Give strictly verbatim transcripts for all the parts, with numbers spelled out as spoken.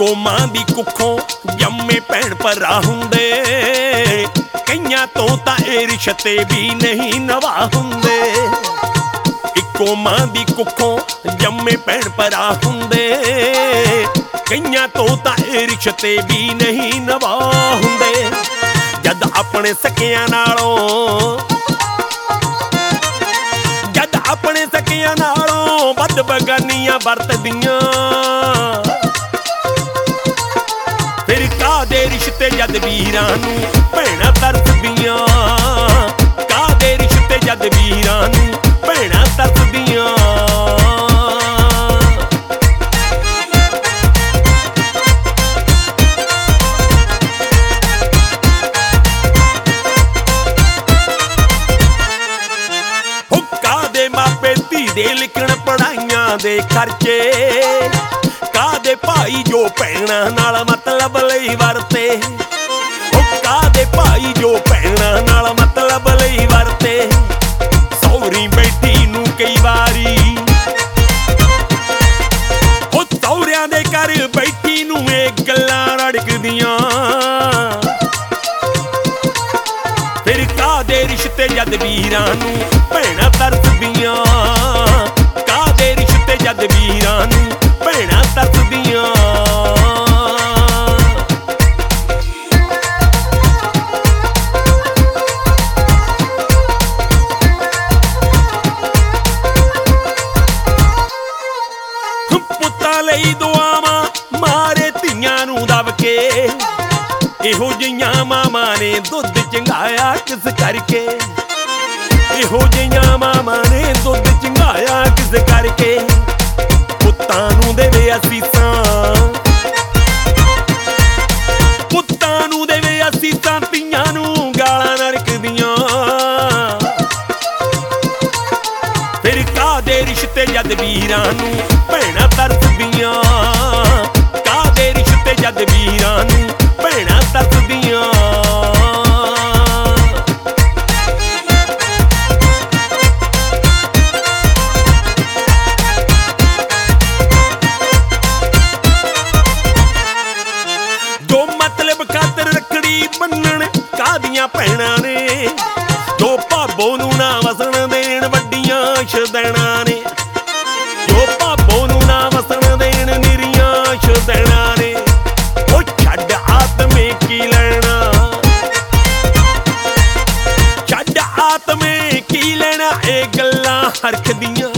ਇੱਕੋ ਮਾਂ ਦੀ ਕੁੱਖੋਂ ਜੰਮੇ ਭੈਣ ਭਰਾ ਹੁੰਦੇ, ਕਈਆਂ ਤੋਂ ਤਾਂ ਇਹ ਰਿਸ਼ਤੇ ਵੀ ਨਹੀਂ ਨਵਾ ਹੁੰਦੇ। ਇੱਕੋ ਮਾਂ ਦੀ ਕੁੱਖੋਂ ਜੰਮੇ ਭੈਣ ਭਰਾ ਹੁੰਦੇ, ਕਈਆਂ ਤੋਂ ਤਾਂ ਇਹ ਰਿਸ਼ਤੇ ਵੀ ਨਹੀਂ ਨਵਾ ਹੁੰਦੇ। ਜਦ ਆਪਣੇ ਸਕਿਆਂ ਨਾਲੋਂ ਜਦ ਆਪਣੇ ਸਕਿਆਂ ਨਾਲੋਂ ਵੱਧ ਬਗਾਨੀਆਂ ਵਰਤਦੀਆਂ, ਫਿਰ ਕਾਹਦੇ ਰਿਸ਼ਤੇ ਜਦ ਵੀਰਾਂ ਨੂੰ ਭੈਣਾਂ ਤਰਸਦੀਆਂ। ਕਾਹਦੇ ਰਿਸ਼ਤੇ ਜਦ ਵੀਰਾਂ ਨੂੰ ਭੈਣਾਂ ਤਰਸਦੀਆਂ। ਮਾਪੇ ਧੀ ਦੇ ਲਿਖਣ ਪੜਾਈਆਂ ਦੇ ਖਰਚੇ, ਕਾਹਦੇ ਭਾਈ ਜੋ ਭੈਣਾਂ ਨਾਲ ਮਤਲਬ ਲਈ ਵਰਤੇ। ਉਹ ਕਾਹਦੇ ਭਾਈ ਜੋ ਭੈਣਾਂ ਨਾਲ ਮਤਲਬ ਲਈ ਵਰਤੇ। ਸੌਰੀ ਬੈਠੀ ਨੂੰ ਕਈ ਵਾਰੀ ਉਹ ਸੌਰਿਆਂ ਦੇ ਘਰ ਬੈਠੀ ਨੂੰ ਇਹ ਗੱਲਾਂ ਰੜਕਦੀਆਂ। ਫਿਰ ਕਾਹਦੇ ਰਿਸ਼ਤੇ ਜਦ ਵੀਰਾਂ ਨੂੰ ਭੈਣਾਂ ਤਰਸਦੀਆਂ। ਕਾਹਦੇ ਰਿਸ਼ਤੇ ਜਦ ਵੀਰਾਂ ਨੂੰ ਭੈਣਾਂ ਤਰਸਦੀਆਂ। ਪੁੱਤਾਂ ਲਈ ਦੁਆਵਾਂ ਮਾਰੇ ਧੀਆਂ ਨੂੰ ਦਬ ਕੇ, ਇਹੋ ਜਿਹੀਆਂ ਮਾਵਾਂ ਨੇ ਦੁੱਧ ਚੰਗਾਇਆ ਕਿਸ ਕਰਕੇ। ਇਹੋ ਜਿਹੀਆਂ ਮਾਵਾਂ ਨੇ ਦੁੱਧ ਚੰਗਾਇਆ ਕਿਸ ਕਰਕੇ। ਪੁੱਤਾਂ ਨੂੰ ਦੇਵੇ ਅਸੀਸਾਂ, ਪੁੱਤਾਂ ਨੂੰ ਦੇਵੇ ਅਸੀਸਾਂ, ਧੀਆਂ ਨੂੰ ਗਾਲਾਂ ਨਰਕਦੀਆਂ। ਫਿਰ ਕਾਹਦੇ ਰਿਸ਼ਤੇ ਜਦ ਵੀਰਾਂ ਨੂੰ ਭੈਣਾਂ ਤਰਸਦੀਆਂ। ਕਾਹਦੇ ਰਿਸ਼ਤੇ ਜਦ ਵੀਰਾਂ ਨੂੰ ਭੈਣਾਂ ਤਰਸਦੀਆਂ। ਜੋ ਮਤਲਬ ਖਾਤਰ ਰੱਖੜੀ ਬੰਨਣ ਕਾਹਦੀਆਂ ਭੈਣਾਂ ਨੇ, ਜੋ ਭਾਬੋ ਨੂੰ ਨਾ ਵਸਣ ਦੇਣ ਵੱਡੀਆਂ ਸ਼ਦੈਣਾਂ ਨੇ। ਜੋ ਭਾਬੋ ਨੂੰ ਨਾ ਵਸਣ ਦੇਣ ਨਿਰੀਆਂ ਸ਼ਦੈਣਾਂ ਨੇ। ਉਹ ਛੱਡ ਆਤਮੇ ਕੀ ਲੈਣਾ, ਛੱਡ ਆਤਮੇ ਕੀ ਲੈਣਾ, ਇਹ ਗੱਲਾਂ ਹਰਖਦੀਆਂ।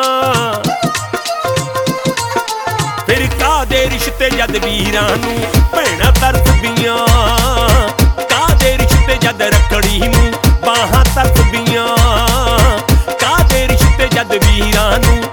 ਫਿਰ ਕਾਹਦੇ ਰਿਸ਼ਤੇ ਜਦ ਵੀਰਾਂ ਨੂੰ ਭੈਣਾਂ ਤਰਸਦੀਆਂ। ਕਾਹਦੇ ਰਿਸ਼ਤੇ ਜਦ ਰੱਖੜੀ ਨੂੰ ਬਾਹਾਂ ਤਰਸਦੀਆਂ। ਕਾਹਦੇ ਰਿਸ਼ਤੇ ਜਦ ਵੀਰਾਂ ਨੂੰ